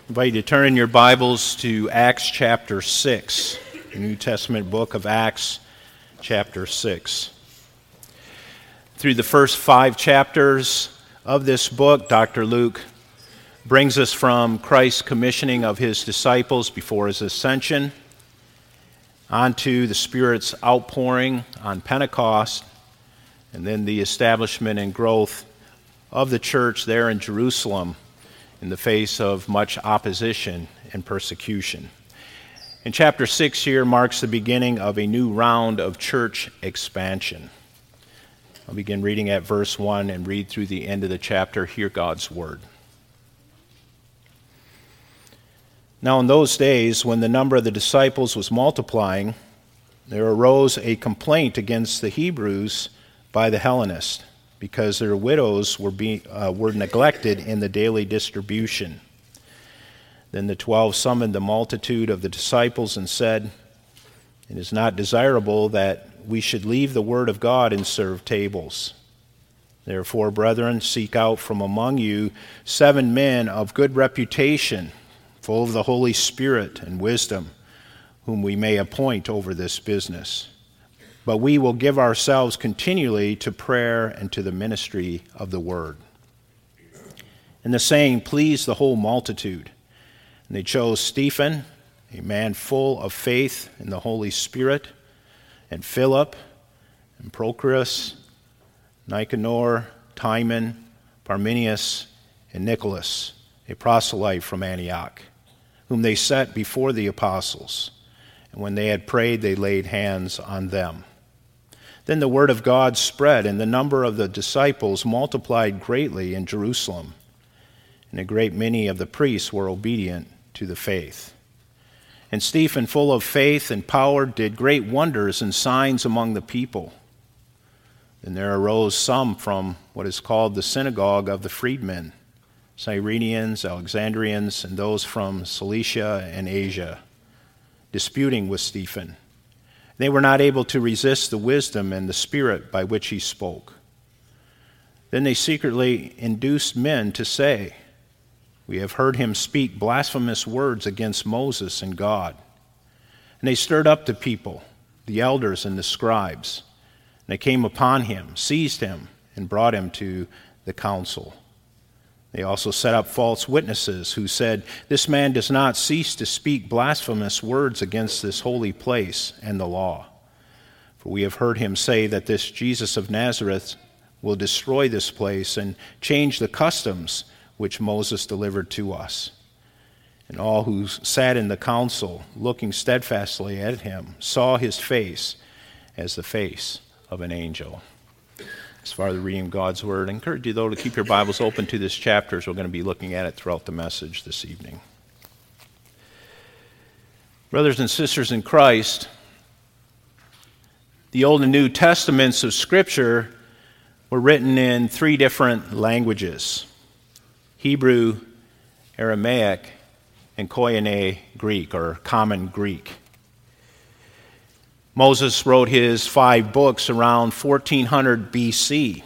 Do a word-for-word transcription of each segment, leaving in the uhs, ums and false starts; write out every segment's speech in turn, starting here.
I invite you to turn in your Bibles to Acts chapter six, the New Testament book of Acts chapter six. Through the first five chapters of this book, Doctor Luke brings us from Christ's commissioning of his disciples before his ascension onto the Spirit's outpouring on Pentecost, and then the establishment and growth of the church there in Jerusalem in the face of much opposition and persecution. And chapter six here marks the beginning of a new round of church expansion. I'll begin reading at verse one and read through the end of the chapter. Hear God's word. Now in those days, when the number of the disciples was multiplying, there arose a complaint against the Hebrews by the Hellenists, because their widows were being uh, were neglected in the daily distribution. Then the twelve summoned the multitude of the disciples and said, "It is not desirable that we should leave the word of God and serve tables. Therefore, brethren, seek out from among you seven men of good reputation, full of the Holy Spirit and wisdom, whom we may appoint over this business. But we will give ourselves continually to prayer and to the ministry of the word." And the saying pleased the whole multitude. And they chose Stephen, a man full of faith in the Holy Spirit, and Philip, and Prochorus, Nicanor, Timon, Parmenius, and Nicholas, a proselyte from Antioch, whom they set before the apostles. And when they had prayed, they laid hands on them. Then the word of God spread, and the number of the disciples multiplied greatly in Jerusalem, and a great many of the priests were obedient to the faith. And Stephen, full of faith and power, did great wonders and signs among the people. Then there arose some from what is called the synagogue of the freedmen, Cyrenians, Alexandrians, and those from Cilicia and Asia, disputing with Stephen. They were not able to resist the wisdom and the spirit by which he spoke. Then they secretly induced men to say, "We have heard him speak blasphemous words against Moses and God." And they stirred up the people, the elders and the scribes. And they came upon him, seized him, and brought him to the council. They also set up false witnesses who said, "This man does not cease to speak blasphemous words against this holy place and the law. For we have heard him say that this Jesus of Nazareth will destroy this place and change the customs which Moses delivered to us." And all who sat in the council, looking steadfastly at him, saw his face as the face of an angel. As far as the reading of God's word, I encourage you, though, to keep your Bibles open to this chapter, as we're going to be looking at it throughout the message this evening. Brothers and sisters in Christ, the Old and New Testaments of Scripture were written in three different languages: Hebrew, Aramaic, and Koine Greek, or Common Greek. Moses wrote his five books around fourteen hundred B C,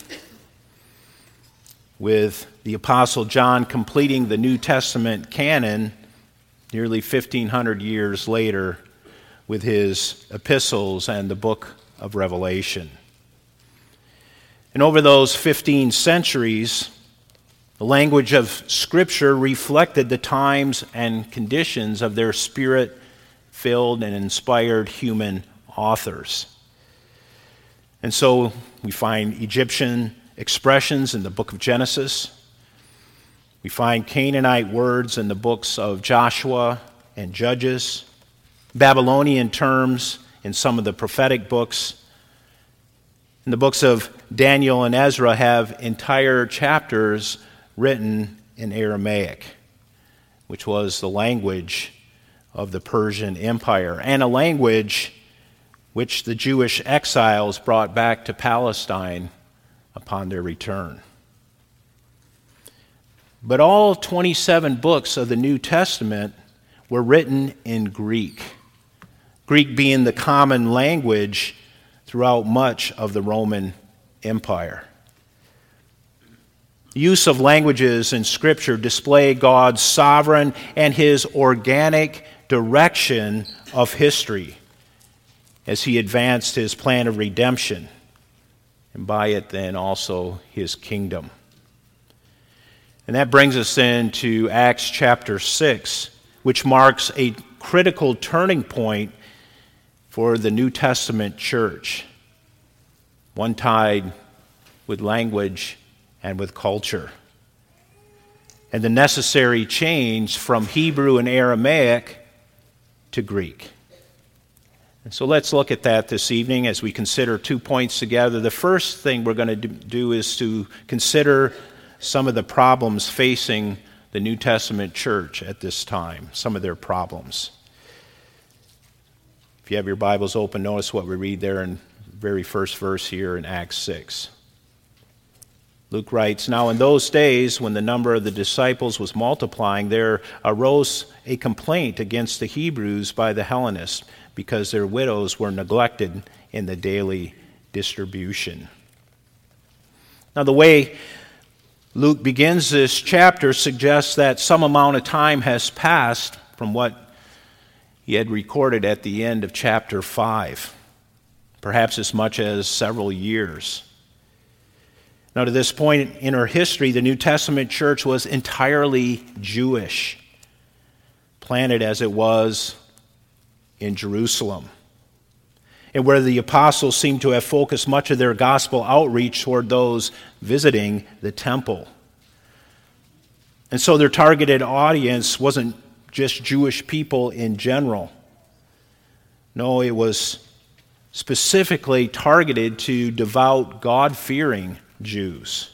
with the Apostle John completing the New Testament canon nearly fifteen hundred years later with his epistles and the book of Revelation. And over those fifteen centuries, the language of Scripture reflected the times and conditions of their spirit-filled and inspired human authors. And so we find Egyptian expressions in the book of Genesis. We find Canaanite words in the books of Joshua and Judges, Babylonian terms in some of the prophetic books. And the books of Daniel and Ezra have entire chapters written in Aramaic, which was the language of the Persian Empire, and a language which the Jewish exiles brought back to Palestine upon their return. But all twenty-seven books of the New Testament were written in Greek, Greek being the common language throughout much of the Roman Empire. use of languages in Scripture display God's sovereign and his organic direction of history as he advanced his plan of redemption, and by it then also his kingdom. And that brings us then to Acts chapter six, which marks a critical turning point for the New Testament church, one tied with language and with culture, and the necessary change from Hebrew and Aramaic to Greek. And so let's look at that this evening as we consider two points together. The first thing we're going to do is to consider some of the problems facing the New Testament church at this time, some of their problems. If you have your Bibles open, notice what we read there in the very first verse here in Acts six. Luke writes, "Now in those days, when the number of the disciples was multiplying, there arose a complaint against the Hebrews by the Hellenists, because their widows were neglected in the daily distribution." Now the way Luke begins this chapter suggests that some amount of time has passed from what he had recorded at the end of chapter five, perhaps as much as several years. Now, to this point in her history, the New Testament church was entirely Jewish, planted as it was in Jerusalem, and where the apostles seem to have focused much of their gospel outreach toward those visiting the temple. And so their targeted audience wasn't just Jewish people in general. No, it was specifically targeted to devout, God-fearing Jews.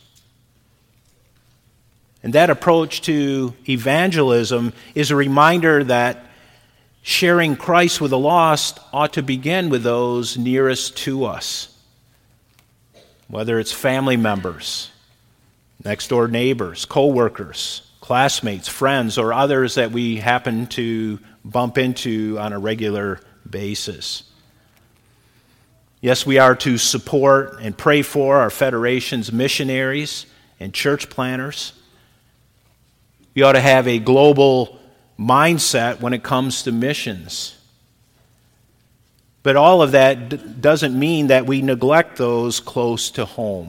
And that approach to evangelism is a reminder that sharing Christ with the lost ought to begin with those nearest to us, whether it's family members, next-door neighbors, co-workers, classmates, friends, or others that we happen to bump into on a regular basis. Yes, we are to support and pray for our federation's missionaries and church planners. We ought to have a global mindset when it comes to missions. But all of that d- doesn't mean that we neglect those close to home.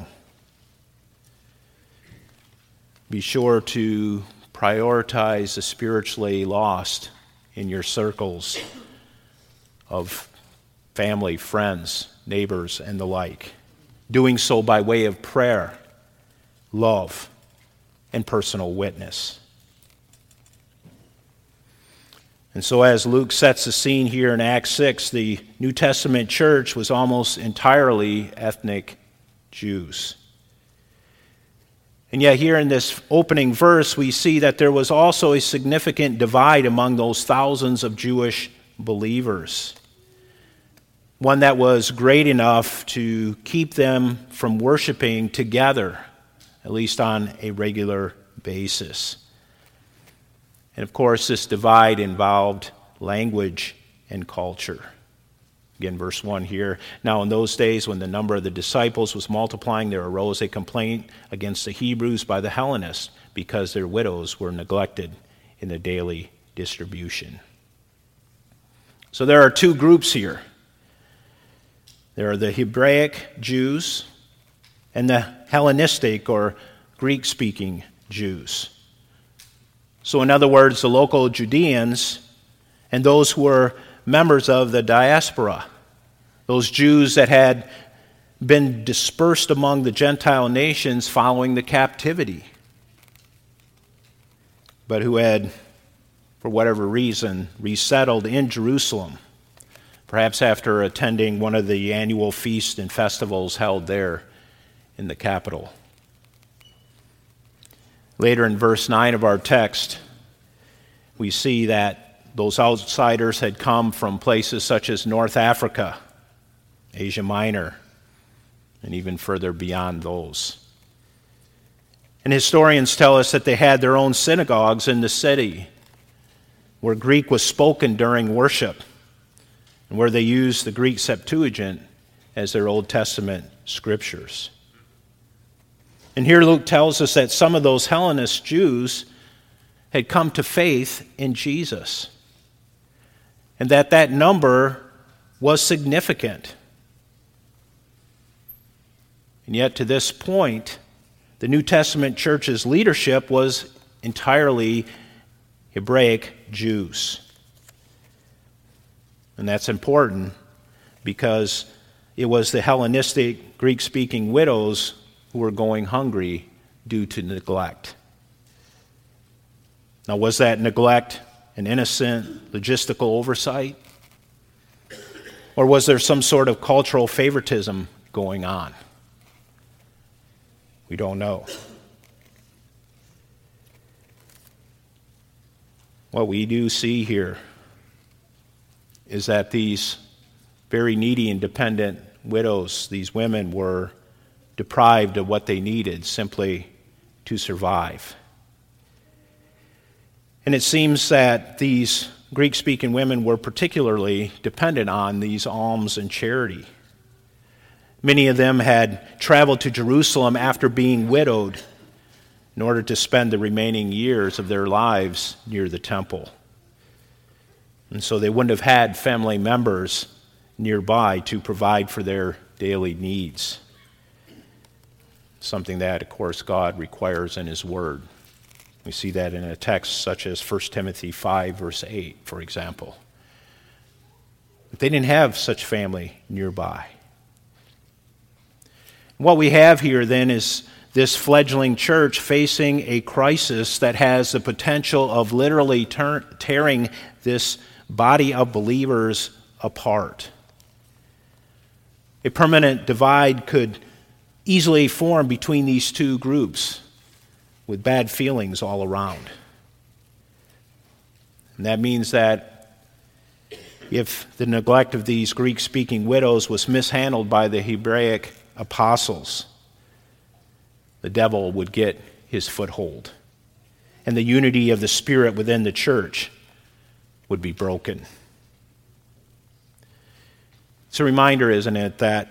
Be sure to prioritize the spiritually lost in your circles of family, friends, neighbors, and the like. Doing so by way of prayer, love, and personal witness. And so as Luke sets the scene here in Acts six, the New Testament church was almost entirely ethnic Jews. And yet here in this opening verse, we see that there was also a significant divide among those thousands of Jewish believers. One that was great enough to keep them from worshiping together, at least on a regular basis. And of course, this divide involved language and culture. Again, verse one here. "Now in those days, when the number of the disciples was multiplying, there arose a complaint against the Hebrews by the Hellenists, because their widows were neglected in the daily distribution." So there are two groups here. There are the Hebraic Jews and the Hellenistic or Greek-speaking Jews. So in other words, the local Judeans and those who were members of the diaspora, those Jews that had been dispersed among the Gentile nations following the captivity, but who had, for whatever reason, resettled in Jerusalem, perhaps after attending one of the annual feasts and festivals held there in the capital. Later in verse nine of our text, we see that those outsiders had come from places such as North Africa, Asia Minor, and even further beyond those. And historians tell us that they had their own synagogues in the city where Greek was spoken during worship and where they used the Greek Septuagint as their Old Testament scriptures. And here Luke tells us that some of those Hellenist Jews had come to faith in Jesus, and that that number was significant. And yet to this point, the New Testament church's leadership was entirely Hebraic Jews. And that's important because it was the Hellenistic, Greek-speaking widows who were going hungry due to neglect. Now, was that neglect an innocent logistical oversight? Or was there some sort of cultural favoritism going on? We don't know. What we do see here is that these very needy and dependent widows, these women, were deprived of what they needed simply to survive. And it seems that these Greek-speaking women were particularly dependent on these alms and charity. Many of them had traveled to Jerusalem after being widowed in order to spend the remaining years of their lives near the temple. And so they wouldn't have had family members nearby to provide for their daily needs. Something that, of course, God requires in His Word. We see that in a text such as First Timothy five, verse eight, for example. But they didn't have such family nearby. What we have here then is this fledgling church facing a crisis that has the potential of literally ter- tearing this body of believers apart. A permanent divide could easily form between these two groups, with bad feelings all around. And that means that if the neglect of these Greek-speaking widows was mishandled by the Hebraic apostles, the devil would get his foothold, and the unity of the Spirit within the church would be broken. It's a reminder, isn't it, that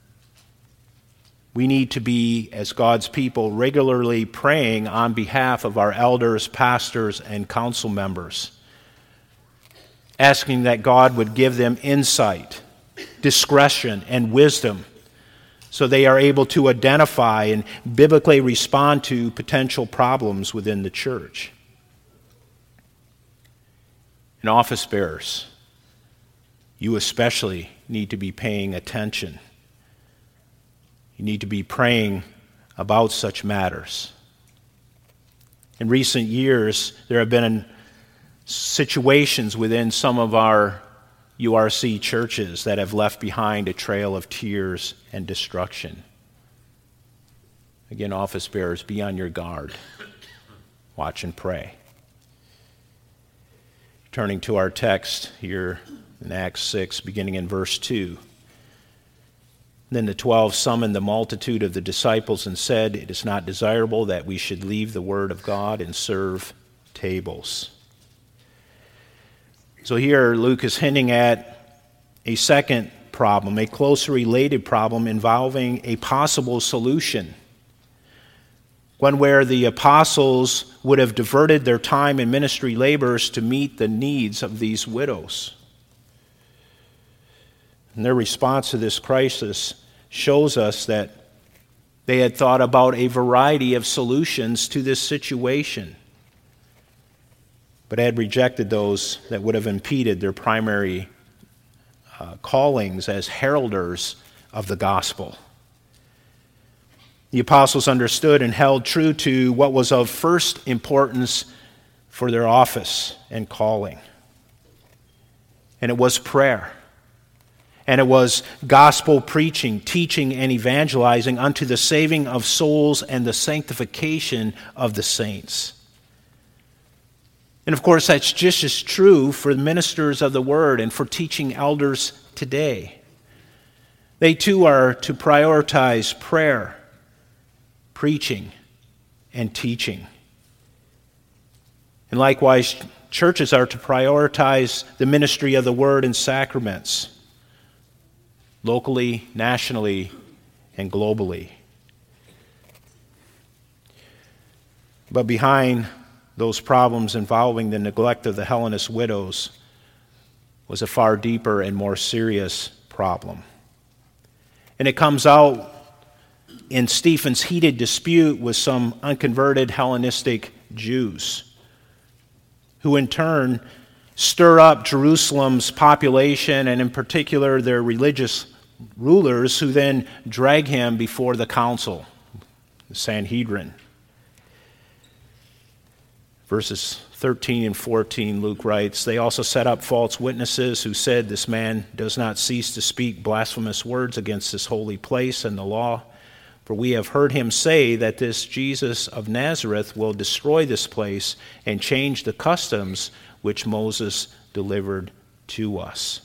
we need to be, as God's people, regularly praying on behalf of our elders, pastors, and council members, asking that God would give them insight, discretion, and wisdom so they are able to identify and biblically respond to potential problems within the church. And office bearers, you especially need to be paying attention. You need to be praying about such matters. In recent years, there have been situations within some of our U R C churches that have left behind a trail of tears and destruction. Again, office bearers, be on your guard. Watch and pray. Turning to our text here in Acts six, beginning in verse two. Then the twelve summoned the multitude of the disciples and said, "It is not desirable that we should leave the word of God and serve tables." So here Luke is hinting at a second problem, a closely related problem involving a possible solution. One where the apostles would have diverted their time and ministry labors to meet the needs of these widows. And their response to this crisis shows us that they had thought about a variety of solutions to this situation, but had rejected those that would have impeded their primary uh, callings as heralders of the gospel. The apostles understood and held true to what was of first importance for their office and calling. And it was prayer. And it was gospel preaching, teaching, and evangelizing unto the saving of souls and the sanctification of the saints. And of course, that's just as true for the ministers of the word and for teaching elders today. They too are to prioritize prayer, preaching, and teaching. And likewise, churches are to prioritize the ministry of the word and sacraments, locally, nationally, and globally. But behind those problems involving the neglect of the Hellenist widows was a far deeper and more serious problem. And it comes out in Stephen's heated dispute with some unconverted Hellenistic Jews, who in turn stir up Jerusalem's population and in particular their religious rulers, who then drag him before the council, the Sanhedrin. Verses thirteen and fourteen, Luke writes, "They also set up false witnesses who said, 'This man does not cease to speak blasphemous words against this holy place and the law. For we have heard him say that this Jesus of Nazareth will destroy this place and change the customs which Moses delivered to us.'"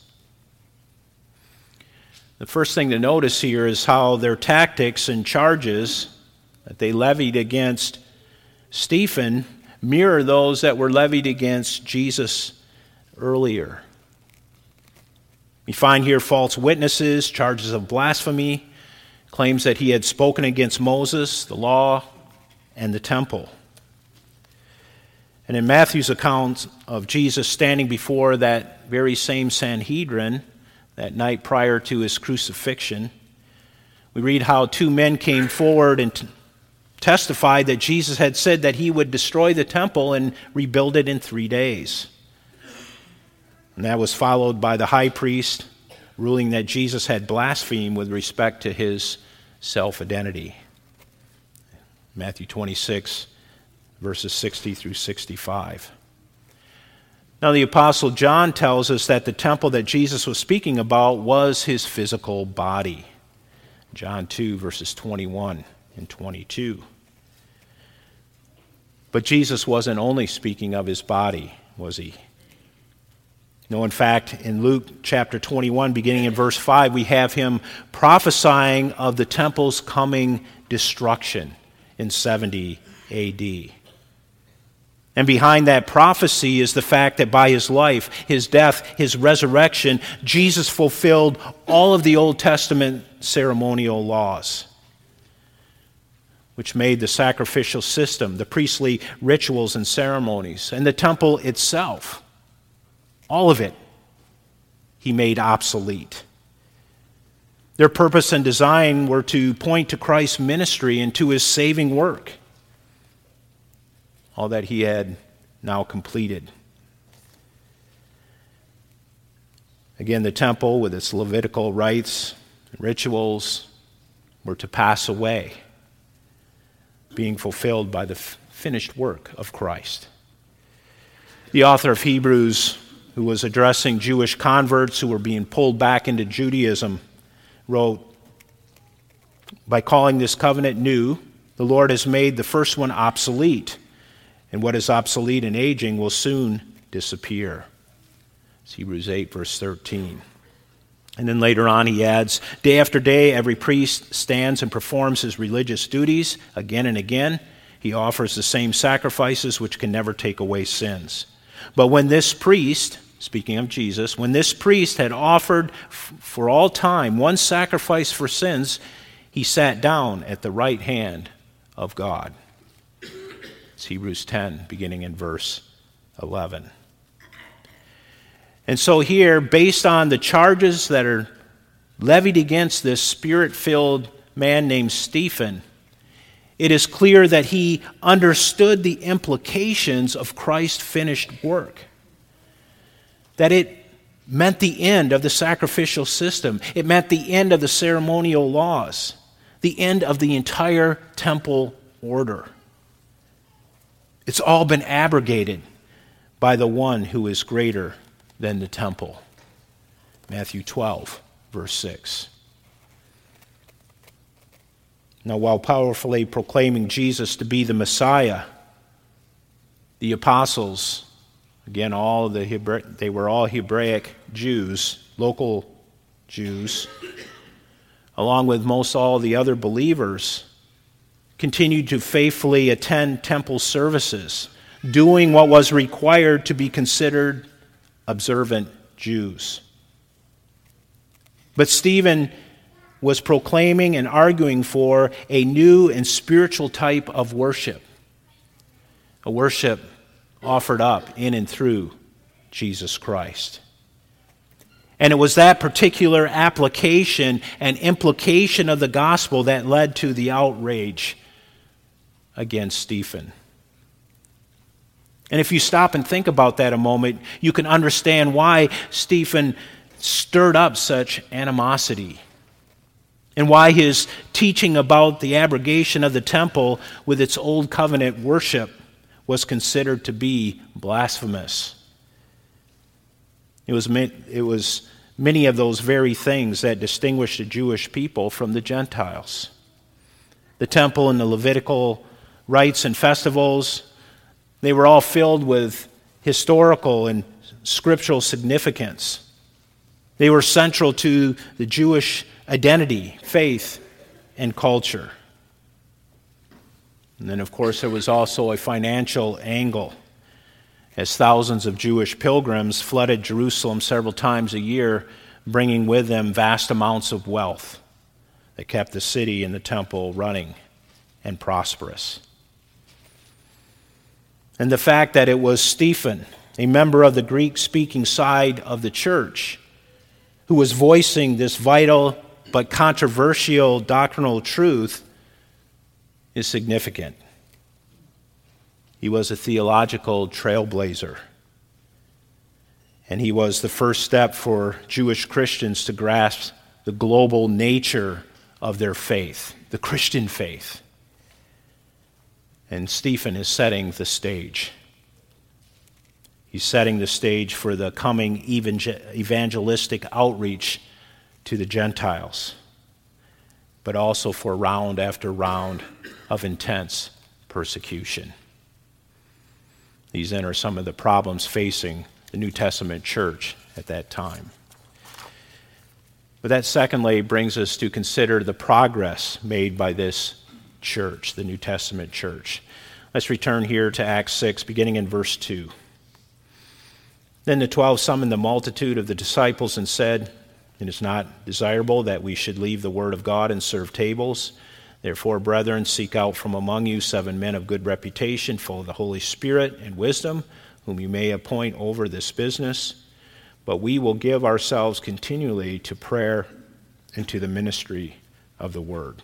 The first thing to notice here is how their tactics and charges that they levied against Stephen mirror those that were levied against Jesus earlier. We find here false witnesses, charges of blasphemy, claims that he had spoken against Moses, the law, and the temple. And in Matthew's account of Jesus standing before that very same Sanhedrin that night prior to his crucifixion, we read how two men came forward and t- testified that Jesus had said that he would destroy the temple and rebuild it in three days. And that was followed by the high priest ruling that Jesus had blasphemed with respect to his self-identity. Matthew twenty-six, verses sixty through sixty-five. Now the Apostle John tells us that the temple that Jesus was speaking about was his physical body. John two, verses twenty-one and twenty-two. But Jesus wasn't only speaking of his body, was he? No, in fact, in Luke chapter twenty-one, beginning in verse five, we have him prophesying of the temple's coming destruction in seventy A D. And behind that prophecy is the fact that by his life, his death, his resurrection, Jesus fulfilled all of the Old Testament ceremonial laws, which made the sacrificial system, the priestly rituals and ceremonies, and the temple itself, all of it, he made obsolete. Their purpose and design were to point to Christ's ministry and to his saving work, all that he had now completed. Again, the temple, with its Levitical rites and rituals, were to pass away, being fulfilled by the f- finished work of Christ. The author of Hebrews, who was addressing Jewish converts who were being pulled back into Judaism, wrote, "By calling this covenant new, the Lord has made the first one obsolete, and what is obsolete and aging will soon disappear." It's Hebrews eight, verse thirteen. And then later on he adds, "Day after day, every priest stands and performs his religious duties again and again. He offers the same sacrifices which can never take away sins. But when this priest," speaking of Jesus, "when this priest had offered f- for all time one sacrifice for sins, he sat down at the right hand of God." It's Hebrews ten, beginning in verse eleven. And so here, based on the charges that are levied against this spirit-filled man named Stephen, it is clear that he understood the implications of Christ's finished work. That it meant the end of the sacrificial system. It meant the end of the ceremonial laws. The end of the entire temple order. It's all been abrogated by the one who is greater than the temple. Matthew twelve, verse six. Now, while powerfully proclaiming Jesus to be the Messiah, the apostles, again, all the Hebra- they were all Hebraic Jews, local Jews, along with most all the other believers, continued to faithfully attend temple services, doing what was required to be considered observant Jews. But Stephen was proclaiming and arguing for a new and spiritual type of worship, a worship offered up in and through Jesus Christ. And it was that particular application and implication of the gospel that led to the outrage against Stephen. And if you stop and think about that a moment, you can understand why Stephen stirred up such animosity and why his teaching about the abrogation of the temple with its old covenant worship was considered to be blasphemous. It was, it was many of those very things that distinguished the Jewish people from the Gentiles. The temple and the Levitical rites and festivals, they were all filled with historical and scriptural significance. They were central to the Jewish identity, faith, and culture. And then, of course, there was also a financial angle, as thousands of Jewish pilgrims flooded Jerusalem several times a year, bringing with them vast amounts of wealth that kept the city and the temple running and prosperous. And the fact that it was Stephen, a member of the Greek-speaking side of the church, who was voicing this vital but controversial doctrinal truth is significant. He was a theological trailblazer, and he was the first step for Jewish Christians to grasp the global nature of their faith, the Christian faith. And Stephen is setting the stage. He's setting the stage for the coming evangelistic outreach to the Gentiles, but also for round after round of intense persecution. These then are some of the problems facing the New Testament church at that time. But that secondly brings us to consider the progress made by this church, the New Testament church. Let's return here to Acts six, beginning in verse two. Then the twelve summoned the multitude of the disciples and said, "It is not desirable that we should leave the word of God and serve tables. Therefore, brethren, seek out from among you seven men of good reputation, full of the Holy Spirit and wisdom, whom you may appoint over this business. But we will give ourselves continually to prayer and to the ministry of the word."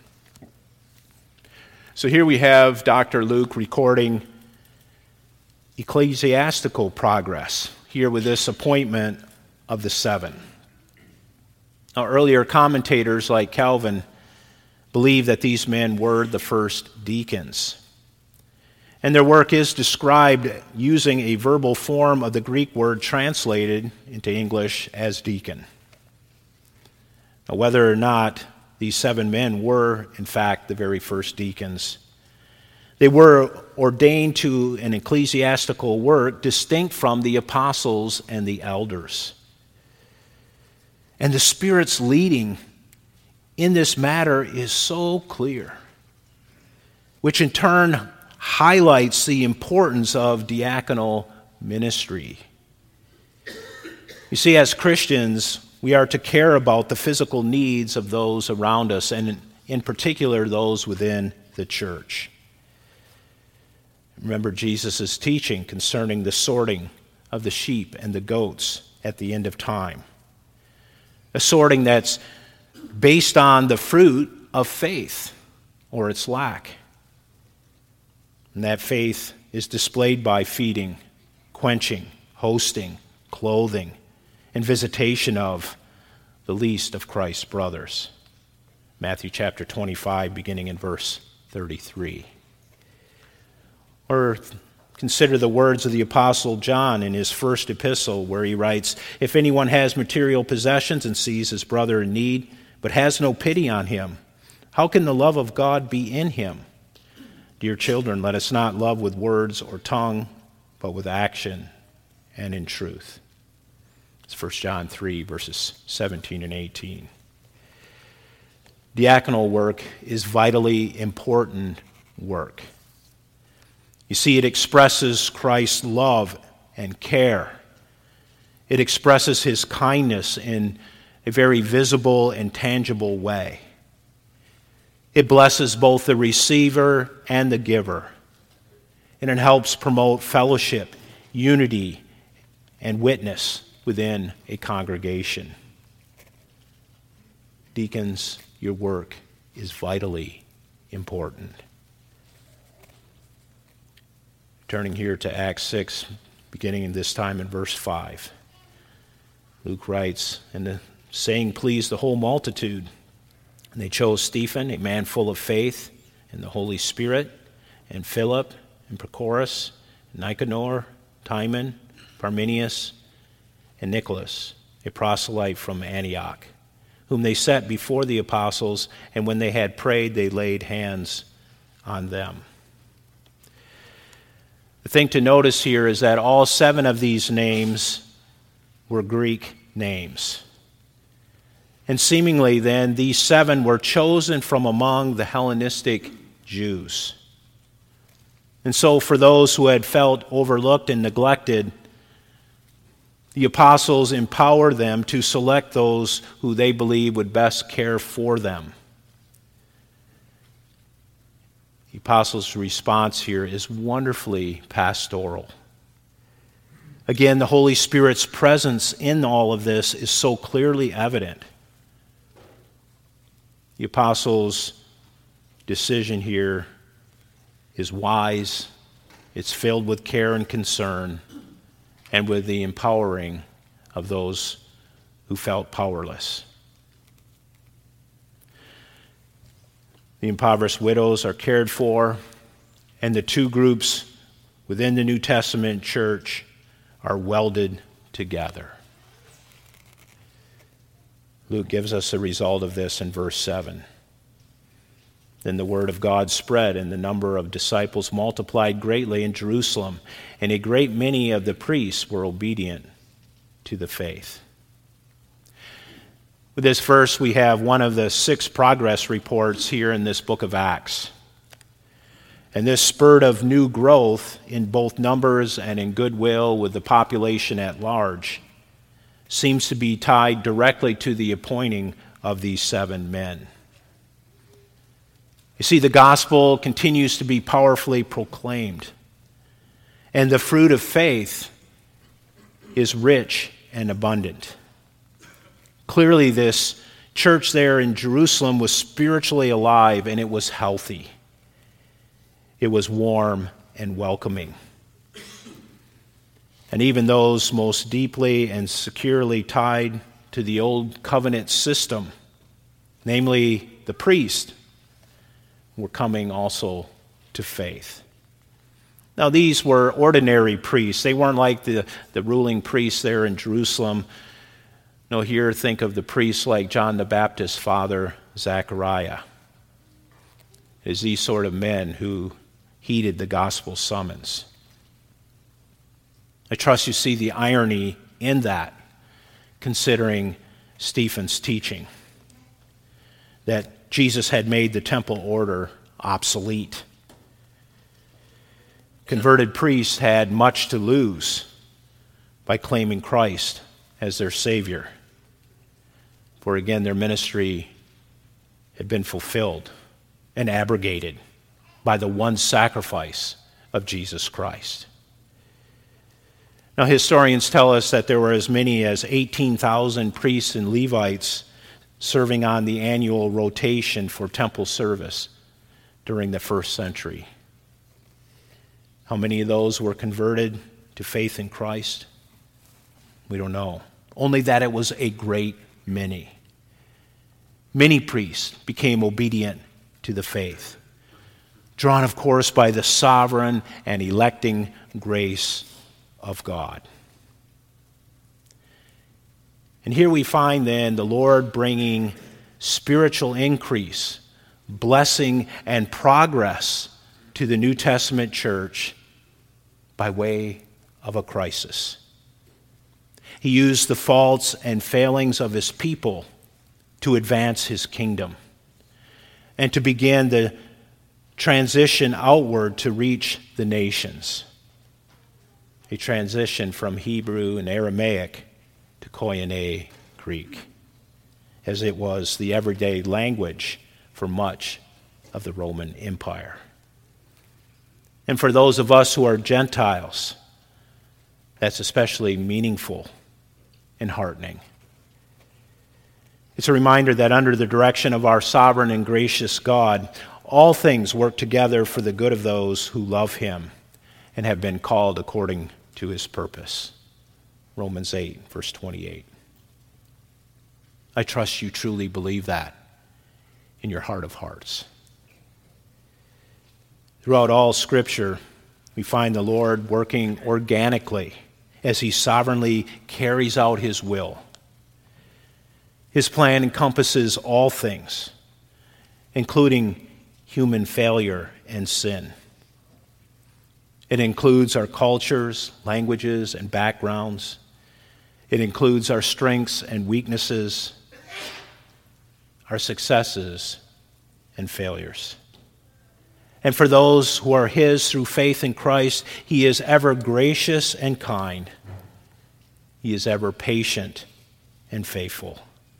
So here we have Doctor Luke recording ecclesiastical progress here with this appointment of the seven. Now, earlier commentators like Calvin believe that these men were the first deacons. And their work is described using a verbal form of the Greek word translated into English as deacon. Now, whether or not these seven men were, in fact, the very first deacons, they were ordained to an ecclesiastical work distinct from the apostles and the elders. And the Spirit's leading in this matter is so clear, which in turn highlights the importance of diaconal ministry. You see, as Christians, we are to care about the physical needs of those around us, and in particular, those within the church. Remember Jesus' teaching concerning the sorting of the sheep and the goats at the end of time. A sorting that's based on the fruit of faith or its lack. And that faith is displayed by feeding, quenching, hosting, clothing, and visitation of the least of Christ's brothers. Matthew chapter twenty-five, beginning in verse thirty-three. Or consider the words of the Apostle John in his first epistle, where he writes, "If anyone has material possessions and sees his brother in need, but has no pity on him, how can the love of God be in him? Dear children, let us not love with words or tongue, but with action and in truth." It's First John three, verses seventeen and eighteen. Diaconal work is vitally important work. You see, it expresses Christ's love and care. It expresses his kindness in a very visible and tangible way. It blesses both the receiver and the giver. and it helps promote fellowship, unity, and witness within a congregation. Deacons, your work is vitally important. Turning here to Acts six, beginning this time in verse five. Luke writes, "And the saying pleased the whole multitude. And they chose Stephen, a man full of faith in the Holy Spirit, and Philip, and Prochorus, and Nicanor, Timon, Parmenius, and Nicholas, a proselyte from Antioch, whom they set before the apostles, and when they had prayed, they laid hands on them." The thing to notice here is that all seven of these names were Greek names. And seemingly then, these seven were chosen from among the Hellenistic Jews. And so for those who had felt overlooked and neglected, the apostles empowered them to select those who they believed would best care for them. The apostles' response here is wonderfully pastoral. Again, the Holy Spirit's presence in all of this is so clearly evident. The apostles' decision here is wise, it's filled with care and concern, and with the empowering of those who felt powerless. The impoverished widows are cared for, and the two groups within the New Testament church are welded together. Luke gives us the result of this in verse seven. Then the word of God spread, and the number of disciples multiplied greatly in Jerusalem, and a great many of the priests were obedient to the faith. With this verse, we have one of the six progress reports here in this book of Acts. And this spurt of new growth in both numbers and in goodwill with the population at large seems to be tied directly to the appointing of these seven men. You see, the gospel continues to be powerfully proclaimed, and the fruit of faith is rich and abundant. Clearly, this church there in Jerusalem was spiritually alive, and it was healthy. It was warm and welcoming. And even those most deeply and securely tied to the old covenant system, namely the priest, were coming also to faith. Now, these were ordinary priests. They weren't like the, the ruling priests there in Jerusalem. No, here think of the priests like John the Baptist's father, Zechariah. It is these sort of men who heeded the gospel summons. I trust you see the irony in that, considering Stephen's teaching, that Jesus had made the temple order obsolete. Converted priests had much to lose by claiming Christ as their Savior. For again, their ministry had been fulfilled and abrogated by the one sacrifice of Jesus Christ. Now, historians tell us that there were as many as eighteen thousand priests and Levites serving on the annual rotation for temple service during the first century. How many of those were converted to faith in Christ? We don't know. Only that it was a great many. Many priests became obedient to the faith, drawn, of course, by the sovereign and electing grace of God. And here we find then the Lord bringing spiritual increase, blessing, and progress to the New Testament church by way of a crisis. He used the faults and failings of his people to advance his kingdom and to begin the transition outward to reach the nations. A transition from Hebrew and Aramaic to Koine Greek, as it was the everyday language for much of the Roman Empire. And for those of us who are Gentiles, that's especially meaningful and heartening. It's a reminder that under the direction of our sovereign and gracious God, all things work together for the good of those who love him and have been called according to his purpose. Romans eight, verse twenty-eight. I trust you truly believe that in your heart of hearts. Throughout all Scripture, we find the Lord working organically as he sovereignly carries out his will. His plan encompasses all things, including human failure and sin. It includes our cultures, languages, and backgrounds. It includes our strengths and weaknesses, our successes and failures. And for those who are his through faith in Christ, he is ever gracious and kind. He is ever patient and faithful.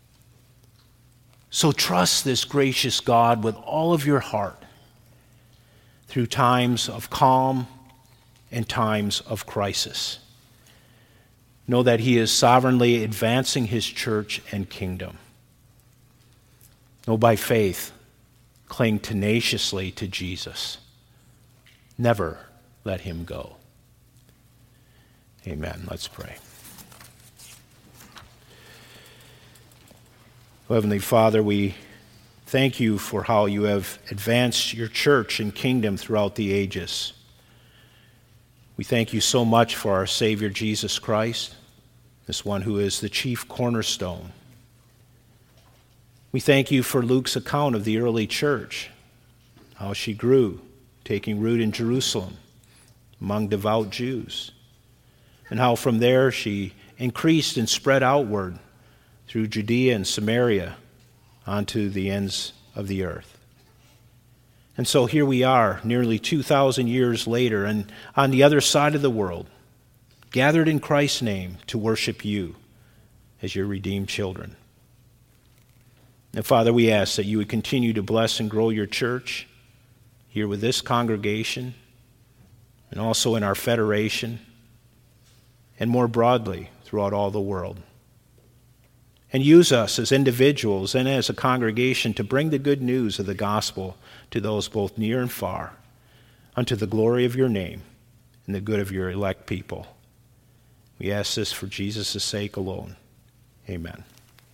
So trust this gracious God with all of your heart through times of calm and times of crisis. Know that he is sovereignly advancing his church and kingdom. Know by faith, cling tenaciously to Jesus. Never let him go. Amen. Let's pray. Heavenly Father, we thank you for how you have advanced your church and kingdom throughout the ages. We thank you so much for our Savior Jesus Christ, this one who is the chief cornerstone. We thank you for Luke's account of the early church, how she grew, taking root in Jerusalem among devout Jews, and how from there she increased and spread outward through Judea and Samaria onto the ends of the earth. And so here we are, nearly two thousand years later, and on the other side of the world, gathered in Christ's name to worship you as your redeemed children. And Father, we ask that you would continue to bless and grow your church here with this congregation and also in our federation and more broadly throughout all the world. And use us as individuals and as a congregation to bring the good news of the gospel to those both near and far, unto the glory of your name and the good of your elect people. We ask this for Jesus' sake alone. Amen.